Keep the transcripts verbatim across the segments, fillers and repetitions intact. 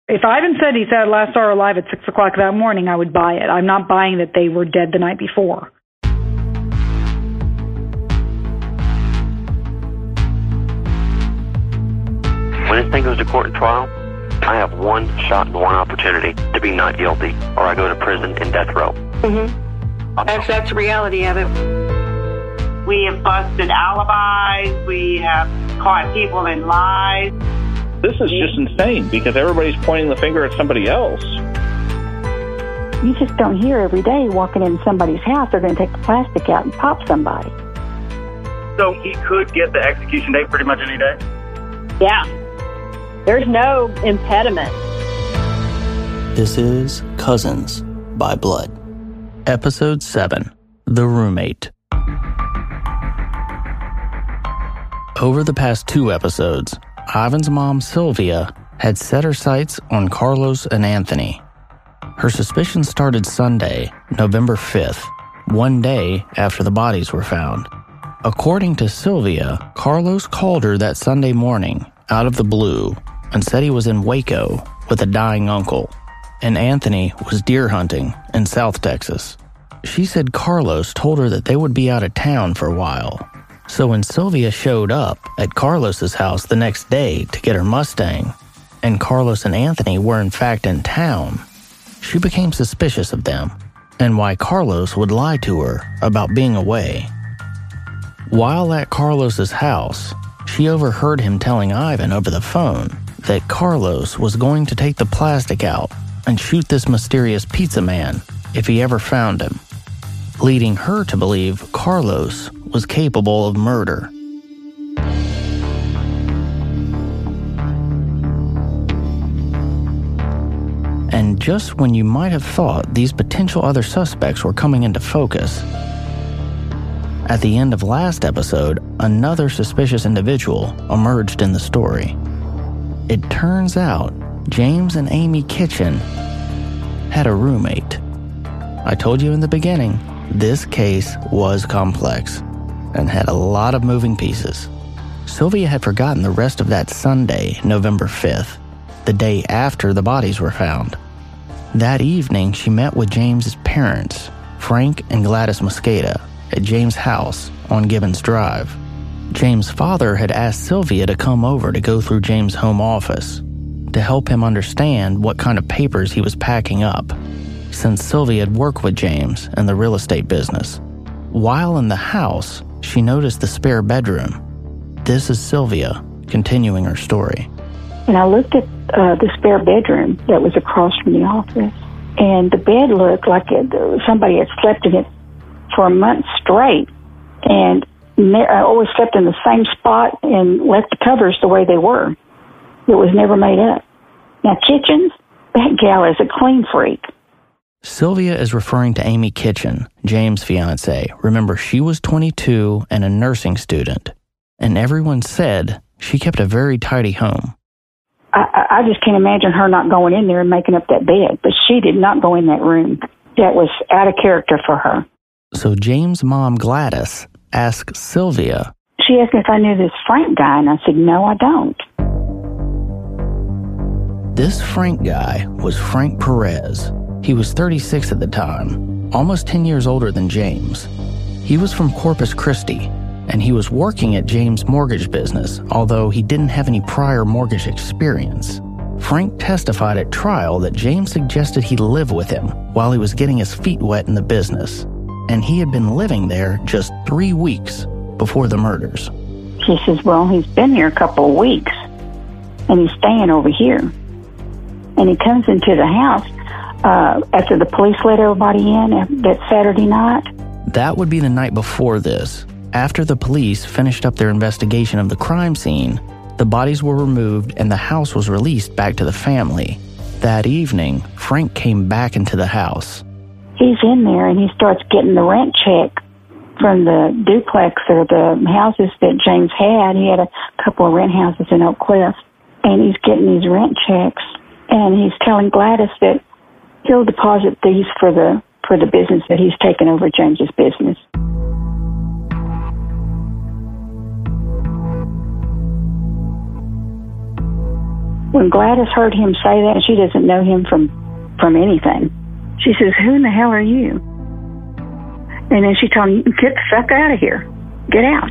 If Ivan said he said last saw her alive at six o'clock that morning, I would buy it. I'm not buying that they were dead the night before. When this thing goes to court and trial, I have one shot and one opportunity to be not guilty, or I go to prison and death row. Mm-hmm. That's, that's the reality of it. We have busted alibis. We have caught people in lies. This is just insane because everybody's pointing the finger at somebody else. You just don't hear every day walking in somebody's house, they're going to take the plastic out and pop somebody. So he could get the execution date pretty much any day? Yeah. There's no impediment. This is Cousins by Blood. Episode seven, The Roommate. Over the past two episodes, Ivan's mom, Sylvia, had set her sights on Carlos and Anthony. Her suspicion started Sunday, November fifth, one day after the bodies were found. According to Sylvia, Carlos called her that Sunday morning, out of the blue, and said he was in Waco with a dying uncle, and Anthony was deer hunting in South Texas. She said Carlos told her that they would be out of town for a while. So when Sylvia showed up at Carlos's house the next day to get her Mustang, and Carlos and Anthony were in fact in town, she became suspicious of them and why Carlos would lie to her about being away. While at Carlos's house, she overheard him telling Ivan over the phone that Carlos was going to take the plastic out and shoot this mysterious pizza man if he ever found him, leading her to believe Carlos was capable of murder. And just when you might have thought these potential other suspects were coming into focus, at the end of last episode, another suspicious individual emerged in the story. It turns out James and Amy Kitchen had a roommate. I told you in the beginning, this case was complex and had a lot of moving pieces. Sylvia had forgotten the rest of that Sunday, November fifth, the day after the bodies were found. That evening, she met with James's parents, Frank and Gladys Mosqueda, at James' house on Gibbons Drive. James' father had asked Sylvia to come over to go through James' home office to help him understand what kind of papers he was packing up, since Sylvia had worked with James in the real estate business. While in the house, she noticed the spare bedroom. This is Sylvia continuing her story. And I looked at uh, the spare bedroom that was across from the office, and the bed looked like it, somebody had slept in it for a month straight, and I always slept in the same spot and left the covers the way they were. It was never made up. Now, Kitchens, that gal is a clean freak. Sylvia is referring to Amy Kitchen, James' fiancée. Remember, she was twenty-two and a nursing student, and everyone said she kept a very tidy home. I, I just can't imagine her not going in there and making up that bed, but she did not go in that room. That was out of character for her. So James' mom, Gladys, asked Sylvia. She asked me if I knew this Frank guy, and I said, no, I don't. This Frank guy was Frank Perez. He was thirty-six at the time, almost ten years older than James. He was from Corpus Christi, and he was working at James' mortgage business, although he didn't have any prior mortgage experience. Frank testified at trial that James suggested he live with him while he was getting his feet wet in the business, and he had been living there just three weeks before the murders. She says, well, he's been here a couple of weeks, and he's staying over here. And he comes into the house uh, after the police let everybody in that Saturday night. That would be the night before this. After the police finished up their investigation of the crime scene, the bodies were removed and the house was released back to the family. That evening, Frank came back into the house. He's in there and he starts getting the rent check from the duplex or the houses that James had. He had a couple of rent houses in Oak Cliff, and he's getting these rent checks, and he's telling Gladys that he'll deposit these for the for the business that he's taken over, James's business. when Gladys heard him say that, she doesn't know him from, from anything. She says, who in the hell are you? And then she told him, get the fuck out of here. Get out.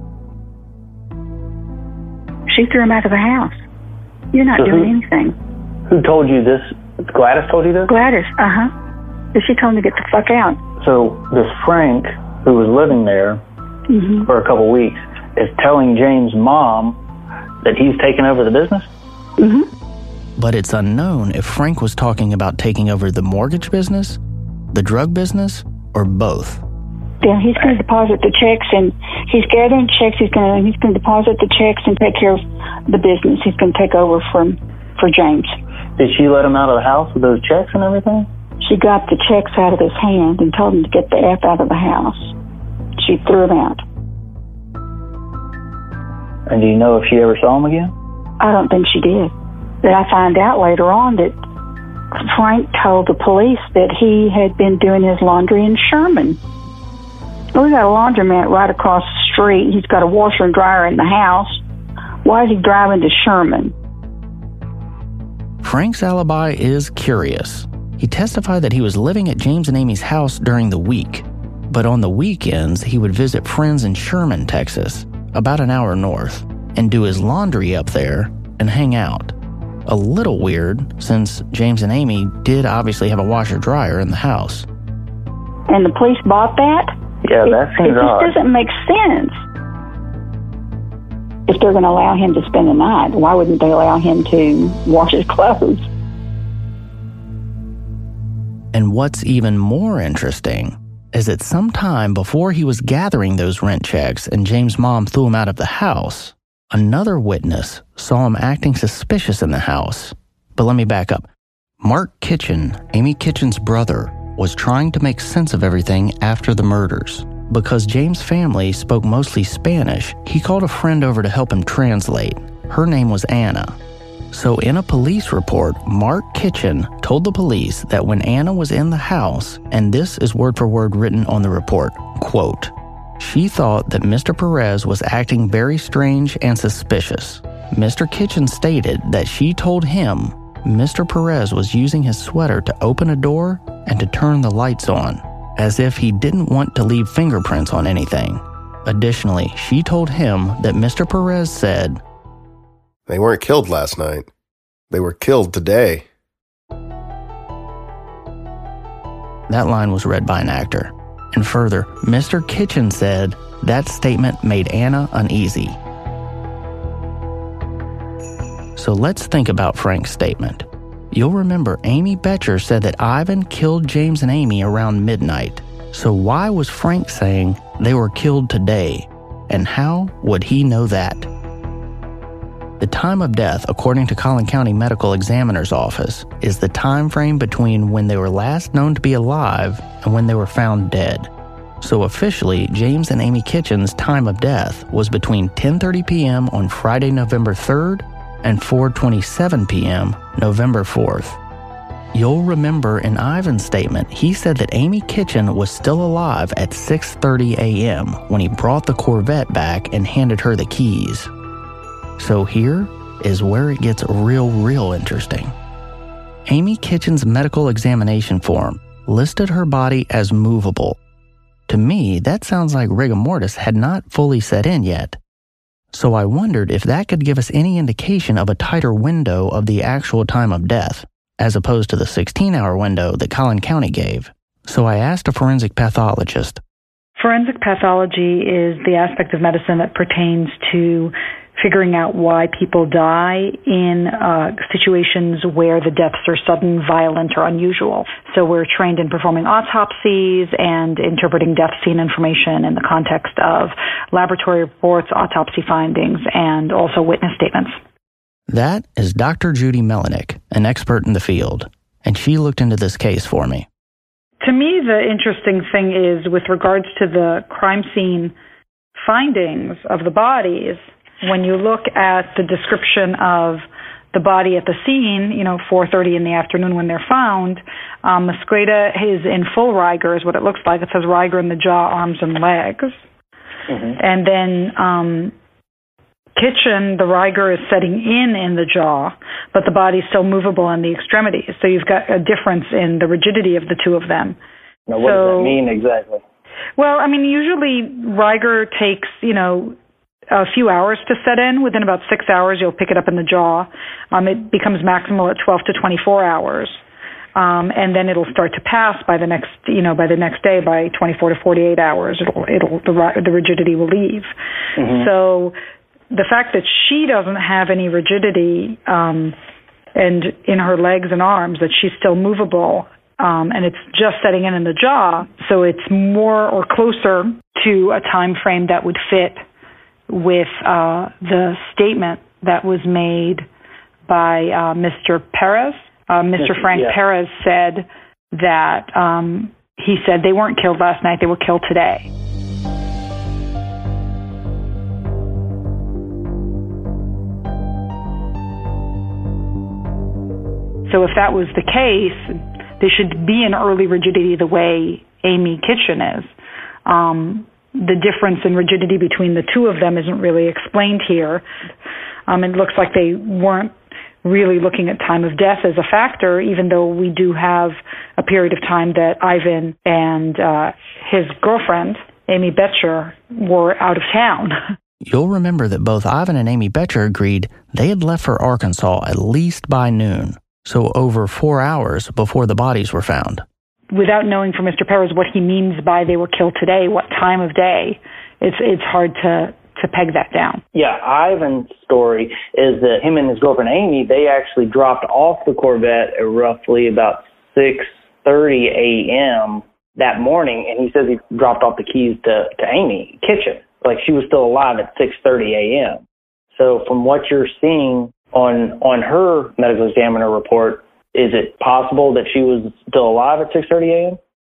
She threw him out of the house. You're not so doing who, anything. Who told you this? Gladys told you this? Gladys, uh-huh. And she told him to get the fuck out. So this Frank, who was living there mm-hmm. for a couple weeks, is telling James' mom that he's taken over the business? Mm-hmm. But it's unknown if Frank was talking about taking over the mortgage business, the drug business, or both. Yeah, he's going to deposit the checks, and he's gathering checks. He's going to he's going to deposit the checks and take care of the business. He's going to take over from for James. Did she let him out of the house with those checks and everything? She got the checks out of his hand and told him to get the F out of the house. She threw him out. And do you know if she ever saw him again? I don't think she did. But I find out later on that Frank told the police that he had been doing his laundry in Sherman. We got a laundromat right across the street. He's got a washer and dryer in the house. Why is he driving to Sherman? Frank's alibi is curious. He testified that he was living at James and Amy's house during the week, but on the weekends he would visit friends in Sherman, Texas, about an hour north, and do his laundry up there and hang out. A little weird, since James and Amy did obviously have a washer-dryer in the house. And the police bought that? Yeah, that it, seems it odd. It just doesn't make sense. If they're going to allow him to spend the night, why wouldn't they allow him to wash his clothes? And what's even more interesting is that sometime before he was gathering those rent checks and James' mom threw him out of the house, another witness saw him acting suspicious in the house. But let me back up. Mark Kitchen, Amy Kitchen's brother, was trying to make sense of everything after the murders. Because James' family spoke mostly Spanish, he called a friend over to help him translate. Her name was Anna. So in a police report, Mark Kitchen told the police that when Anna was in the house, and this is word for word written on the report, quote, she thought that Mister Perez was acting very strange and suspicious. Mister Kitchen stated that she told him Mister Perez was using his sweater to open a door and to turn the lights on, as if he didn't want to leave fingerprints on anything. Additionally, she told him that Mister Perez said, they weren't killed last night. They were killed today. That line was read by an actor. And further, Mister Kitchen said that statement made Anna uneasy. So let's think about Frank's statement. You'll remember Amy Betcher said that Ivan killed James and Amy around midnight. So why was Frank saying they were killed today? And how would he know that? The time of death, according to Collin County Medical Examiner's Office, is the time frame between when they were last known to be alive and when they were found dead. So officially, James and Amy Kitchen's time of death was between ten thirty p.m. on Friday, November third and four twenty-seven p.m. November fourth. You'll remember in Ivan's statement, he said that Amy Kitchen was still alive at six thirty a.m. when he brought the Corvette back and handed her the keys. So here is where it gets real, real interesting. Amy Kitchen's medical examination form listed her body as movable. To me, that sounds like rigor mortis had not fully set in yet. So I wondered if that could give us any indication of a tighter window of the actual time of death, as opposed to the sixteen-hour window that Collin County gave. So I asked a forensic pathologist. Forensic pathology is the aspect of medicine that pertains to figuring out why people die in uh, situations where the deaths are sudden, violent, or unusual. So we're trained in performing autopsies and interpreting death scene information in the context of laboratory reports, autopsy findings, and also witness statements. That is Doctor Judy Melinek, an expert in the field, and she looked into this case for me. To me, the interesting thing is with regards to the crime scene findings of the bodies, when you look at the description of the body at the scene, you know, four thirty in the afternoon when they're found, um, Musgreta is in full rigor, is what it looks like. It says rigor in the jaw, arms, and legs. Mm-hmm. And then um, Kitchen, the Riger is setting in in the jaw, but the body's still movable in the extremities. So you've got a difference in the rigidity of the two of them. Now, what so, does that mean exactly? Well, I mean, usually Riger takes, you know, a few hours to set in. Within about six hours, you'll pick it up in the jaw. Um, it becomes maximal at twelve to twenty-four hours. Um, and then it'll start to pass by the next, you know, by the next day, by twenty-four to forty-eight hours, it'll, it'll, the, the rigidity will leave. Mm-hmm. So the fact that she doesn't have any rigidity, um, and in her legs and arms, that she's still movable, um, and it's just setting in in the jaw, so it's more or closer to a time frame that would fit with, uh, the statement that was made by, uh, Mister Perez. Uh, Mister Frank yeah. Perez said that um, he said they weren't killed last night, they were killed today. So if that was the case, they should be in early rigidity the way Amy Kitchen is. Um, the difference in rigidity between the two of them isn't really explained here. Um, it looks like they weren't really looking at time of death as a factor, even though we do have a period of time that Ivan and uh, his girlfriend, Amy Betcher, were out of town. You'll remember that both Ivan and Amy Betcher agreed they had left for Arkansas at least by noon, so over four hours before the bodies were found. Without knowing from Mister Perez what he means by they were killed today, what time of day, it's it's hard to to peg that down. Yeah, Ivan's story is that him and his girlfriend Amy, they actually dropped off the Corvette at roughly about six thirty a.m. that morning, and he says he dropped off the keys to, to Amy Kitchen. Like, she was still alive at six thirty a.m. So from what you're seeing on on her medical examiner report, is it possible that she was still alive at six thirty a.m.?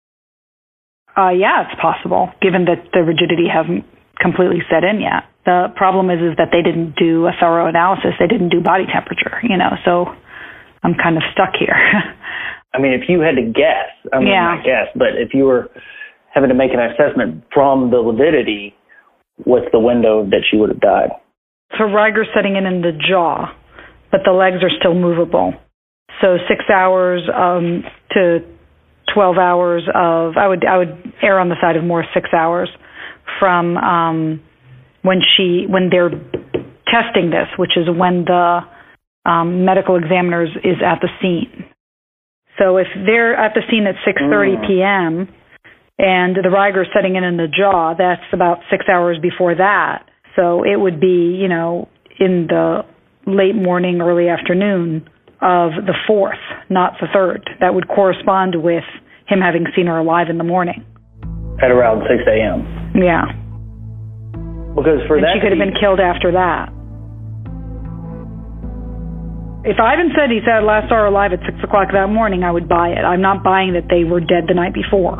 Uh, yeah, it's possible, given that the rigidity hasn't completely set in yet. The problem is is that they didn't do a thorough analysis. They didn't do body temperature, you know, so I'm kind of stuck here. I mean, if you had to guess, I mean, yeah. not guess, but if you were having to make an assessment from the lividity, what's the window that she would have died? So Riger's setting in in the jaw, but the legs are still movable. So six hours um, to twelve hours of, I would I would err on the side of more six hours from um, when she when they're testing this, which is when the um, medical examiner is at the scene. So if they're at the scene at six thirty p.m. and the Riger's setting in in the jaw, that's about six hours before that. So it would be, you know, in the late morning, early afternoon of the fourth, not the third. That would correspond with him having seen her alive in the morning. At around six a.m. Yeah. Because for and that she could have been killed after that. If Ivan said he said last saw her alive at six o'clock that morning, I would buy it. I'm not buying that they were dead the night before.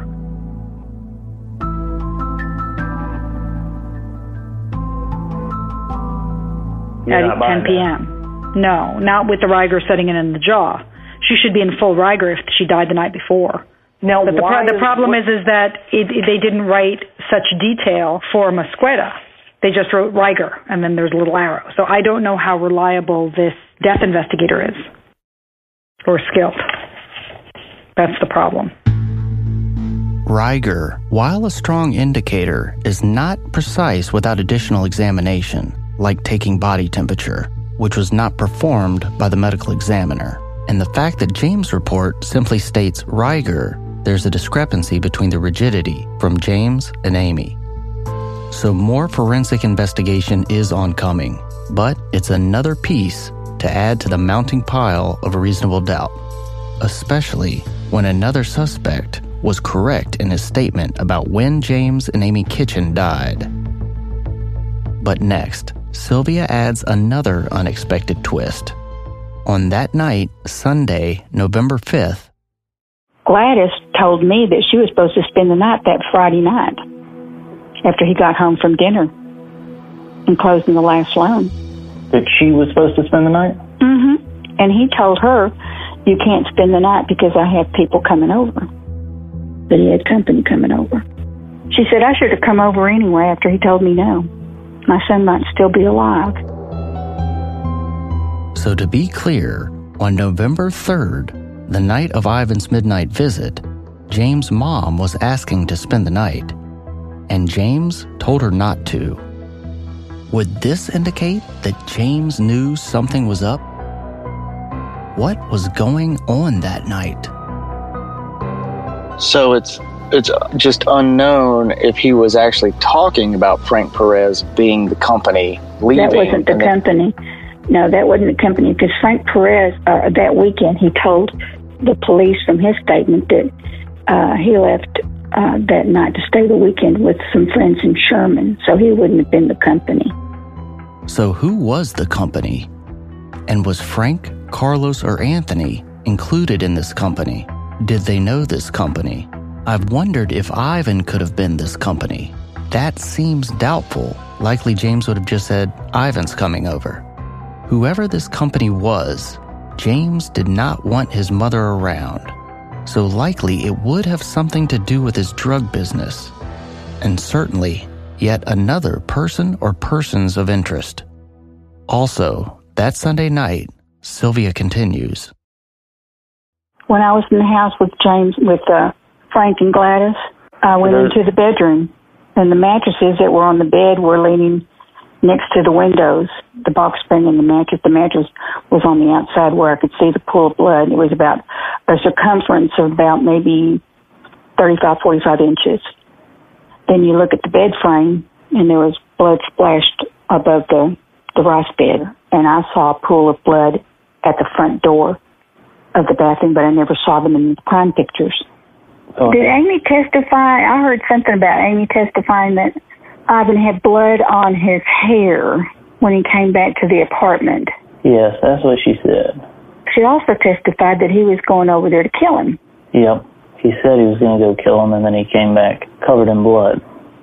You're at ten p.m. No, not with the Riger setting in in the jaw. She should be in full Riger if she died the night before. Now, but the, why pro- the is, problem what, is is that it, it, they didn't write such detail for Mosqueda. They just wrote Riger, and then there's a little arrow. So I don't know how reliable this death investigator is, or skilled. That's the problem. Riger, while a strong indicator, is not precise without additional examination, like taking body temperature, which was not performed by the medical examiner. And the fact that James' report simply states Riger, there's a discrepancy between the rigidity from James and Amy. So more forensic investigation is oncoming, but it's another piece to add to the mounting pile of reasonable doubt, especially when another suspect was correct in his statement about when James and Amy Kitchen died. But next, Sylvia adds another unexpected twist. On that night, Sunday, November fifth, Gladys told me that she was supposed to spend the night that Friday night after he got home from dinner and closing the last loan. That she was supposed to spend the night? Mm-hmm. And he told her, you can't spend the night because I have people coming over. That he had company coming over. She said, I should have come over anyway after he told me no. My son might still be alive. So to be clear, on November third, the night of Ivan's midnight visit, James' mom was asking to spend the night, and James told her not to. Would this indicate that James knew something was up? What was going on that night? So it's it's just unknown if he was actually talking about Frank Perez being the company leaving. That wasn't the company. No, that wasn't the company, because Frank Perez, uh, that weekend, he told the police from his statement that uh, he left uh, that night to stay the weekend with some friends in Sherman, so he wouldn't have been the company. So who was the company? And was Frank, Carlos, or Anthony included in this company? Did they know this company? I've wondered if Ivan could have been this company. That seems doubtful. Likely James would have just said, Ivan's coming over. Whoever this company was, James did not want his mother around. So likely it would have something to do with his drug business. And certainly, yet another person or persons of interest. Also, that Sunday night, Sylvia continues. When I was in the house with James, with uh, Frank and Gladys, I went into the bedroom, and the mattresses that were on the bed were leaning next to the windows, the box spring and the mattress. The mattress was on the outside where I could see the pool of blood. It was about a circumference of about maybe thirty-five, forty-five inches. Then you look at the bed frame, and there was blood splashed above the, the rice bed. And I saw a pool of blood at the front door of the bathroom, but I never saw them in the crime pictures. Oh. Did Amy testify? I heard something about Amy testifying that Ivan had blood on his hair when he came back to the apartment. Yes, that's what she said. She also testified that he was going over there to kill him. Yep. He said he was going to go kill him, and then he came back covered in blood.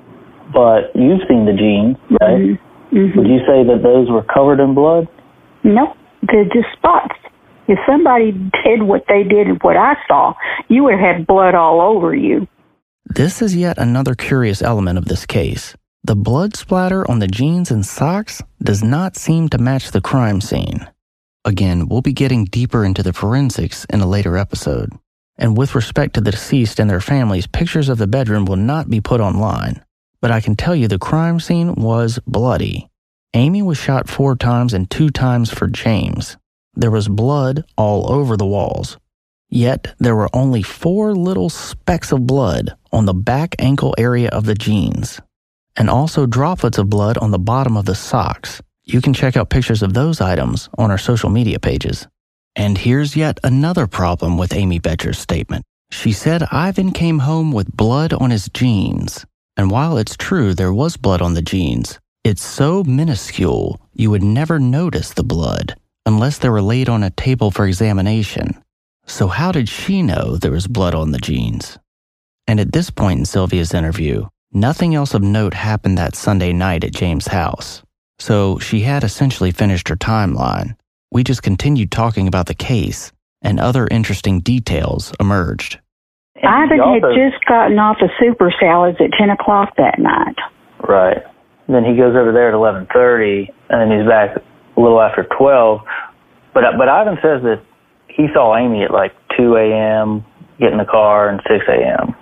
But you've seen the jeans, right? Mm-hmm. Mm-hmm. Would you say that those were covered in blood? Nope. They're just spots. If somebody did what they did and what I saw, you would have blood all over you. This is yet another curious element of this case. The blood splatter on the jeans and socks does not seem to match the crime scene. Again, we'll be getting deeper into the forensics in a later episode. And with respect to the deceased and their families, pictures of the bedroom will not be put online. But I can tell you the crime scene was bloody. Amy was shot four times and two times for James. There was blood all over the walls. Yet there were only four little specks of blood on the back ankle area of the jeans, and also droplets of blood on the bottom of the socks. You can check out pictures of those items on our social media pages. And here's yet another problem with Amy Boettcher's statement. She said Ivan came home with blood on his jeans, and while it's true there was blood on the jeans, it's so minuscule you would never notice the blood unless they were laid on a table for examination. So how did she know there was blood on the jeans? And at this point in Sylvia's interview, nothing else of note happened that Sunday night at James' house. So she had essentially finished her timeline. We just continued talking about the case, and other interesting details emerged. Ivan had just gotten off of super salads at ten o'clock that night. Right. Then he goes over there at eleven thirty, and then he's back a little after twelve. But but Ivan says that he saw Amy at like two a.m., get in the car, and six a.m.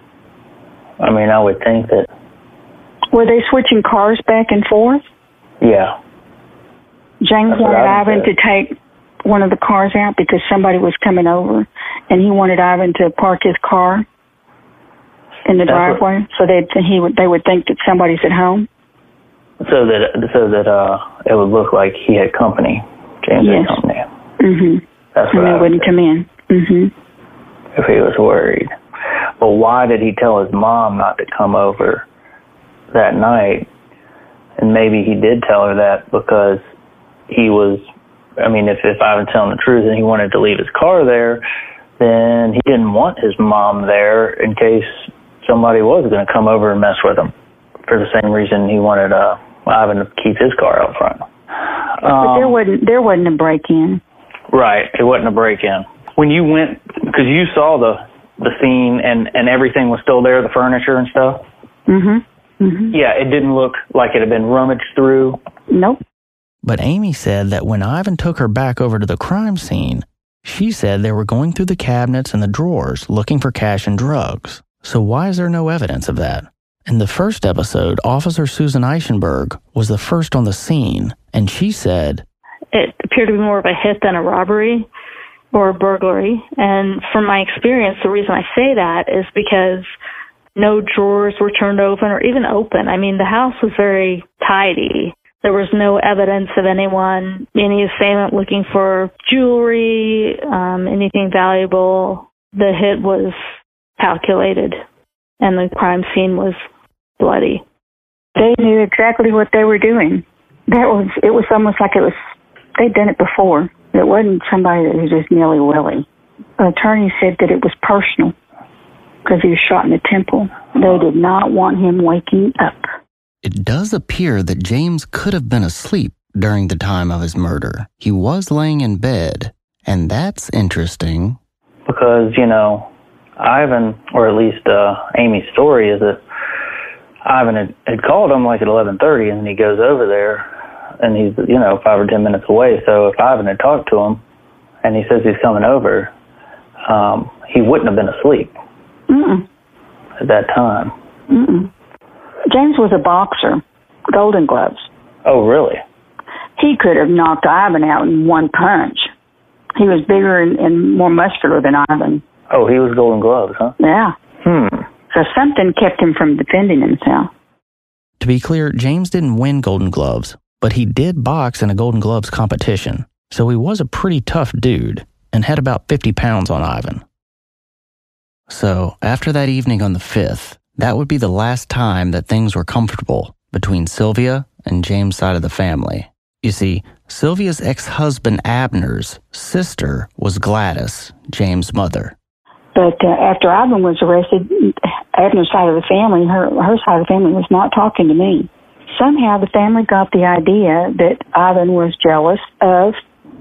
I mean, I would think that... Were they switching cars back and forth? Yeah. James That's wanted Ivan Ivan to take one of the cars out because somebody was coming over, and he wanted Ivan to park his car in the That's driveway what, so that he would they would think that somebody's at home. So that so that uh, it would look like he had company. James yes. had company. Mm-hmm. That's and what they I wouldn't said. come in. Mm-hmm. If he was worried. But why did he tell his mom not to come over that night? And maybe he did tell her that because he was, I mean, if, if Ivan's telling the truth and he wanted to leave his car there, then he didn't want his mom there in case somebody was going to come over and mess with him. For the same reason he wanted uh, Ivan to keep his car out front. Um, but there wasn't there wasn't a break-in. Right, it wasn't a break-in. When you went, because you saw the the scene and, and everything was still there, the furniture and stuff? Mm-hmm. Mm-hmm. Yeah, it didn't look like it had been rummaged through? Nope. But Amy said that when Ivan took her back over to the crime scene, she said they were going through the cabinets and the drawers looking for cash and drugs. So why is there no evidence of that? In the first episode, Officer Susan Eichenberg was the first on the scene, and she said, it appeared to be more of a hit than a robbery or a burglary. And from my experience, the reason I say that is because no drawers were turned open or even open. I mean, the house was very tidy. There was no evidence of anyone, any assailant looking for jewelry, um, anything valuable. The hit was calculated, and the crime scene was bloody. They knew exactly what they were doing. That was, it was almost like it was, they'd done it before. It wasn't somebody that was just nilly-willy. The attorney said that it was personal because he was shot in the temple. They did not want him waking up. It does appear that James could have been asleep during the time of his murder. He was laying in bed, and that's interesting. Because, you know, Ivan, or at least uh, Amy's story is that Ivan had, had called him like at eleven thirty, and then he goes over there, and he's, you know, five or ten minutes away. So if Ivan had talked to him, and he says he's coming over, um, he wouldn't have been asleep Mm-mm. at that time. Mm-mm. James was a boxer, Golden Gloves. Oh, really? He could have knocked Ivan out in one punch. He was bigger and, and more muscular than Ivan. Oh, he was Golden Gloves, huh? Yeah. Hmm. So something kept him from defending himself. To be clear, James didn't win Golden Gloves, but he did box in a Golden Gloves competition, so he was a pretty tough dude and had about fifty pounds on Ivan. So after that evening on the fifth, that would be the last time that things were comfortable between Sylvia and James' side of the family. You see, Sylvia's ex-husband Abner's sister was Gladys, James' mother. But uh, after Ivan was arrested, Abner's side of the family, her, her side of the family was not talking to me. Somehow the family got the idea that Ivan was jealous of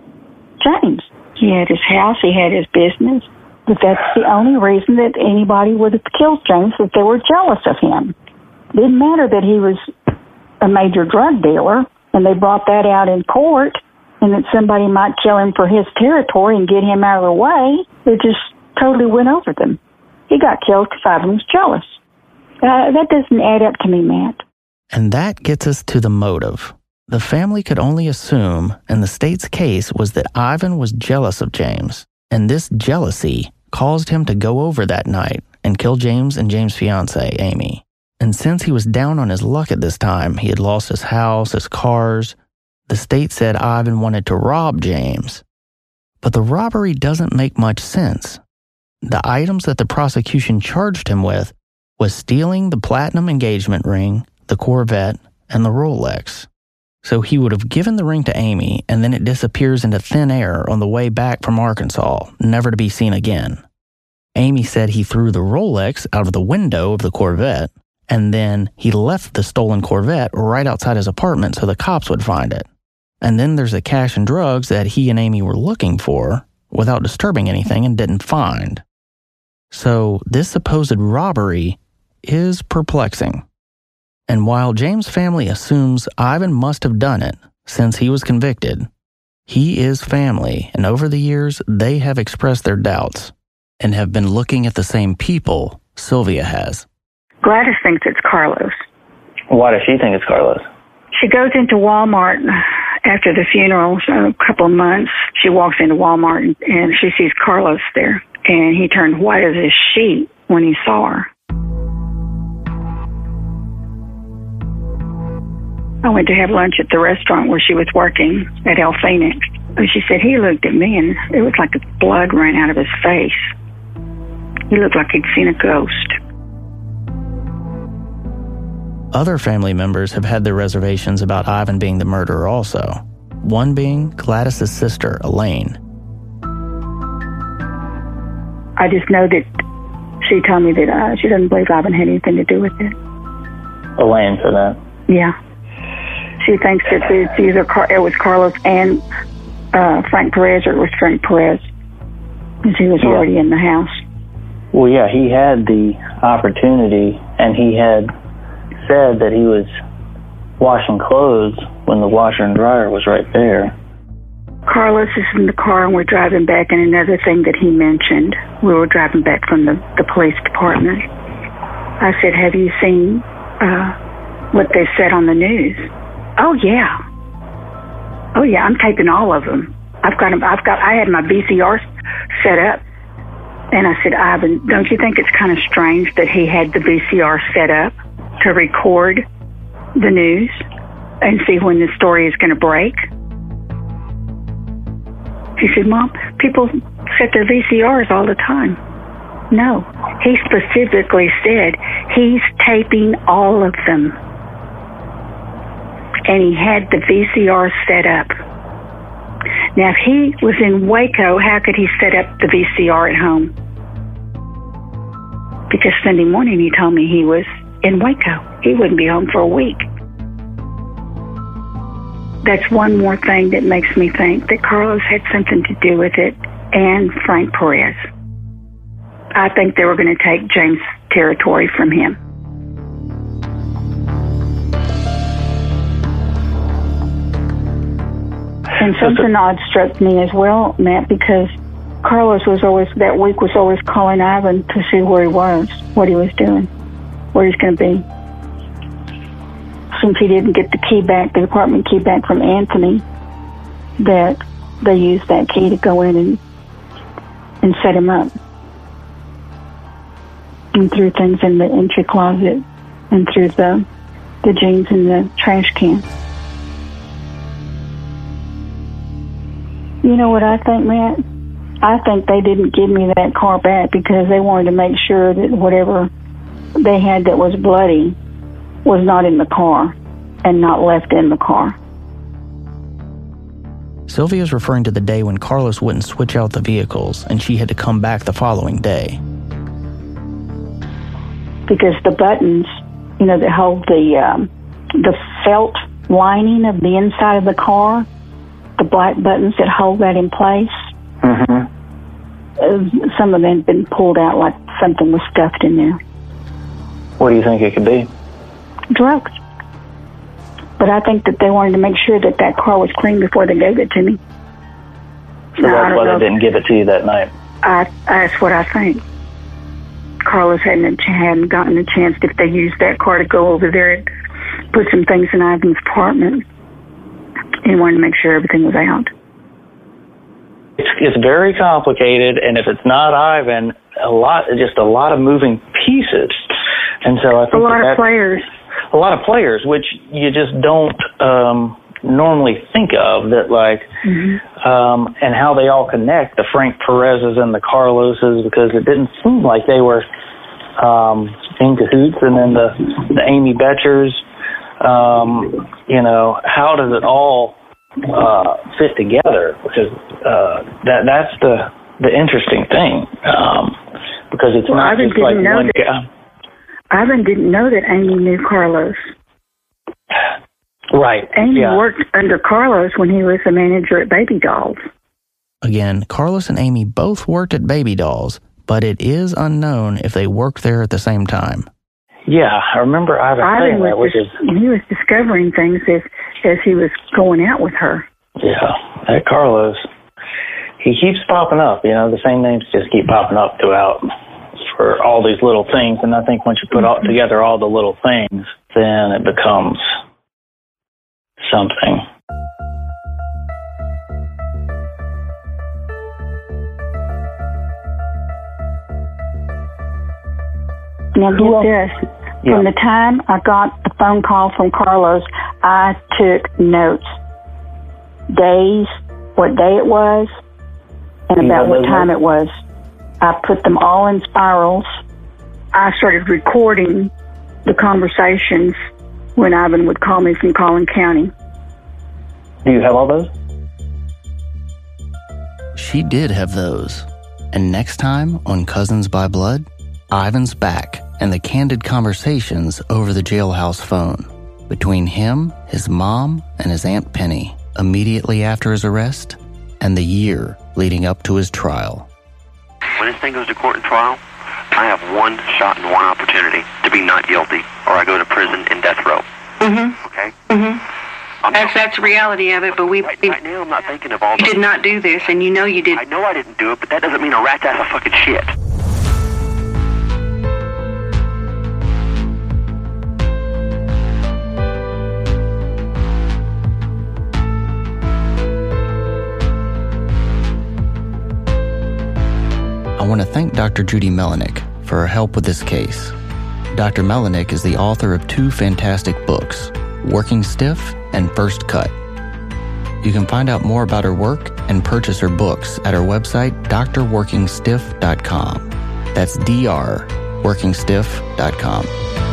James. He had his house, he had his business. But that's the only reason that anybody would have killed James, that they were jealous of him. Didn't matter that he was a major drug dealer, and they brought that out in court, and that somebody might kill him for his territory and get him out of the way. It just totally went over them. He got killed because Ivan was jealous. Uh, that doesn't add up to me, Matt. And that gets us to the motive. The family could only assume, and the state's case was that Ivan was jealous of James, and this jealousy caused him to go over that night and kill James and James' fiancée, Amy. And since he was down on his luck at this time, he had lost his house, his cars, the state said Ivan wanted to rob James. But the robbery doesn't make much sense. The items that the prosecution charged him with was stealing the platinum engagement ring, the Corvette, and the Rolex. So he would have given the ring to Amy, and then it disappears into thin air on the way back from Arkansas, never to be seen again. Amy said he threw the Rolex out of the window of the Corvette, and then he left the stolen Corvette right outside his apartment so the cops would find it. And then there's the cash and drugs that he and Amy were looking for without disturbing anything and didn't find. So this supposed robbery is perplexing. And while James' family assumes Ivan must have done it since he was convicted, he is family, and over the years they have expressed their doubts and have been looking at the same people Sylvia has. Gladys thinks it's Carlos. Why does she think it's Carlos? She goes into Walmart after the funeral, so a couple of months. She walks into Walmart and, and she sees Carlos there, and he turned white as a sheet when he saw her. I went to have lunch at the restaurant where she was working at El Phoenix. And she said he looked at me and it was like blood ran out of his face. He looked like he'd seen a ghost. Other family members have had their reservations about Ivan being the murderer also, one being Gladys' sister, Elaine. I just know that she told me that uh, she doesn't believe Ivan had anything to do with it. Elaine said that? Yeah. She thinks that it's either Car- it was Carlos and uh, Frank Perez, or it was Frank Perez, because he was yeah. already in the house. Well, yeah, he had the opportunity, and he had said that he was washing clothes when the washer and dryer was right there. Carlos is in the car and we're driving back, and another thing that he mentioned, we were driving back from the, the police department. I said, have you seen uh, what they said on the news? Oh, yeah. Oh, yeah, I'm taping all of them. I've got them, I've got, I had my V C R set up, and I said, Ivan, don't you think it's kind of strange that he had the V C R set up to record the news and see when the story is going to break? He said, Mom, people set their V C Rs all the time. No, he specifically said he's taping all of them. And he had the V C R set up. Now, if he was in Waco, how could he set up the V C R at home? Because Sunday morning he told me he was in Waco. He wouldn't be home for a week. That's one more thing that makes me think that Carlos had something to do with it, and Frank Perez. I think they were going to take James' territory from him. And something odd struck me as well, Matt, because Carlos was always, that week was always calling Ivan to see where he was, what he was doing, where he's going to be. Since he didn't get the key back, the apartment key back from Anthony, that they used that key to go in and and set him up. And threw things in the entry closet and threw the, the jeans in the trash can. You know what I think, Matt? I think they didn't give me that car back because they wanted to make sure that whatever they had that was bloody was not in the car and not left in the car. Sylvia's referring to the day when Carlos wouldn't switch out the vehicles and she had to come back the following day. Because the buttons, you know, that hold the um, the felt lining of the inside of the car, the black buttons that hold that in place, mm-hmm. uh, some of them had been pulled out like something was stuffed in there. What do you think it could be? Drugs. But I think that they wanted to make sure that that car was clean before they gave it to me. So now, that's why they didn't give it to you that night? I, that's what I think. Carlos hadn't, hadn't gotten a chance if they used that car to go over there and put some things in Ivan's apartment. He wanted to make sure everything was out. It's, it's very complicated, and if it's not Ivan, a lot, just a lot of moving pieces. And so I think a lot that of players. A lot of players, which you just don't um, normally think of, that like, mm-hmm. um, and how they all connect, the Frank Perez's and the Carloses, because it didn't seem like they were um, in cahoots. And then the, the Amy Betchers, um, you know, how does it all uh, fit together? Because uh, that that's the the interesting thing, um, because it's well, not Ivan just like know one that, guy. Ivan didn't know that Amy knew Carlos. Right. Amy yeah. worked under Carlos when he was the manager at Baby Dolls. Again, Carlos and Amy both worked at Baby Dolls, but it is unknown if they worked there at the same time. Yeah, I remember Ivan, Ivan saying that, which dis- is... He was discovering things as, as he was going out with her. Yeah, that Carlos, he keeps popping up, you know, the same names just keep popping up throughout for all these little things, and I think once you put all together all the little things, then it becomes something. Now get this. Yeah. From the time I got the phone call from Carlos, I took notes. Days, what day it was, and about what time it was. I put them all in spirals. I started recording the conversations when Ivan would call me from Collin County. Do you have all those? She did have those. And next time on Cousins by Blood, Ivan's back and the candid conversations over the jailhouse phone between him, his mom, and his Aunt Penny immediately after his arrest and the year leading up to his trial. When this thing goes to court and trial, I have one shot and one opportunity to be not guilty, or I go to prison and death row. Mm-hmm. Okay? Mm-hmm. That's that's the reality of it. But we right, right now, I'm not thinking of all. You the, did not do this, and you know you did. I know I didn't do it, but that doesn't mean a rat's ass of fucking shit. I want to thank Doctor Judy Melinek for her help with this case. Doctor Melinek is the author of two fantastic books, Working Stiff and First Cut. You can find out more about her work and purchase her books at her website, d r working stiff dot com. That's D R working stiff dot com.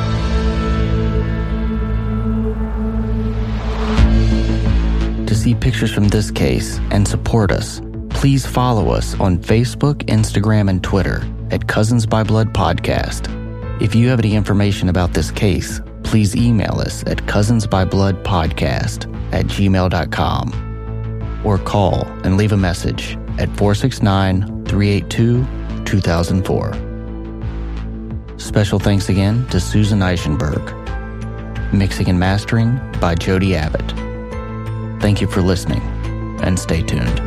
To see pictures from this case and support us, please follow us on Facebook, Instagram, and Twitter at Cousins by Blood Podcast. If you have any information about this case, please email us at cousinsbybloodpodcast at gmail dot com or call and leave a message at four six nine, three eight two, two thousand four. Special thanks again to Susan Eichenberg. Mixing and mastering by Jody Abbott. Thank you for listening, and stay tuned.